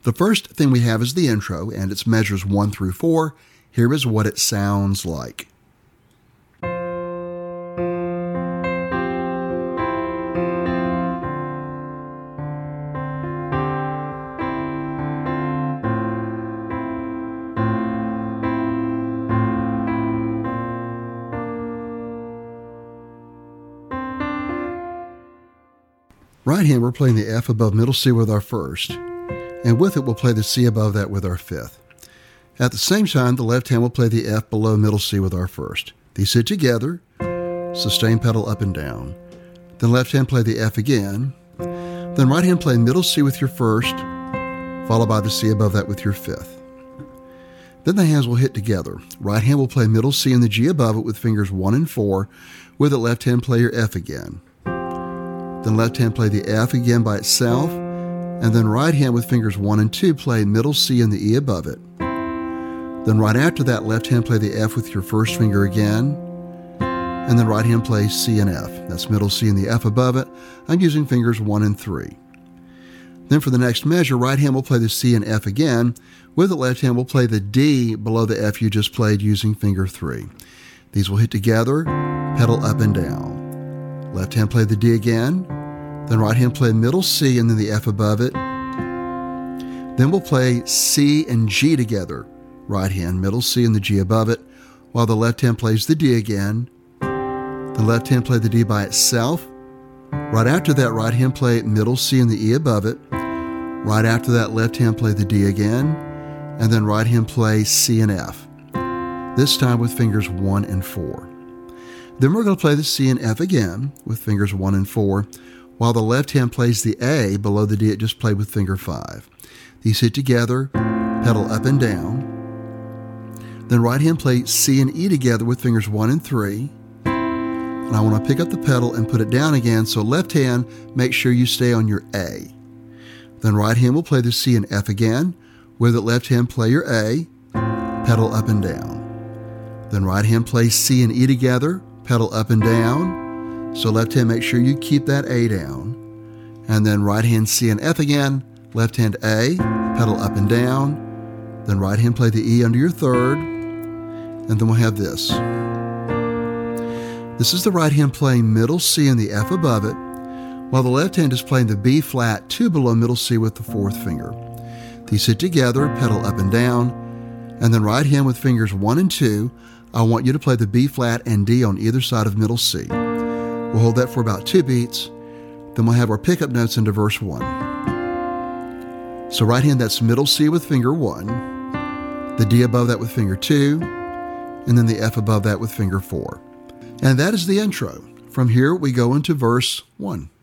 The first thing we have is the intro, and it's measures 1 through 4. Here is what it sounds like. Right hand, we're playing the F above middle C with our first, and with it we'll play the C above that with our fifth. At the same time, the left hand will play the F below middle C with our first. These hit together, sustain pedal up and down. Then left hand play the F again. Then right hand play middle C with your first, followed by the C above that with your fifth. Then the hands will hit together. Right hand will play middle C and the G above it with fingers 1 and 4. With it, left hand play your F again. Then left hand play the F again by itself, and then right hand with fingers 1 and 2 play middle C and the E above it. Then right after that, left hand play the F with your first finger again, and then right hand play C and F. That's middle C and the F above it. I'm using fingers 1 and 3. Then for the next measure, right hand will play the C and F again. With it, left hand will play the D below the F you just played using finger 3. These will hit together, pedal up and down. Left hand play the D again, then right hand play middle C and then the F above it. Then we'll play C and G together. Right hand, middle C and the G above it, while the left hand plays the D again. The left hand play the D by itself. Right after that, right hand play middle C and the E above it. Right after that, left hand play the D again, and then right hand play C and F. This time with fingers 1 and 4. Then we're going to play the C and F again with fingers 1 and 4, while the left hand plays the A below the D it just played with finger 5. These hit together, pedal up and down. Then right hand play C and E together with fingers 1 and 3. And I want to pick up the pedal and put it down again, so left hand, make sure you stay on your A. Then right hand will play the C and F again. With it, left hand play your A, pedal up and down. Then right hand play C and E together, pedal up and down. So left hand, make sure you keep that A down. And then right hand C and F again, left hand A, pedal up and down. Then right hand play the E under your third. And then we'll have this. This is the right hand playing middle C and the F above it, while the left hand is playing the B flat 2 below middle C with the fourth finger. These hit together, pedal up and down. And then right hand with fingers 1 and 2, I want you to play the B flat and D on either side of middle C. We'll hold that for about 2 beats. Then we'll have our pickup notes into verse 1. So right hand, that's middle C with finger 1, the D above that with finger 2, and then the F above that with finger 4. And that is the intro. From here, we go into verse 1.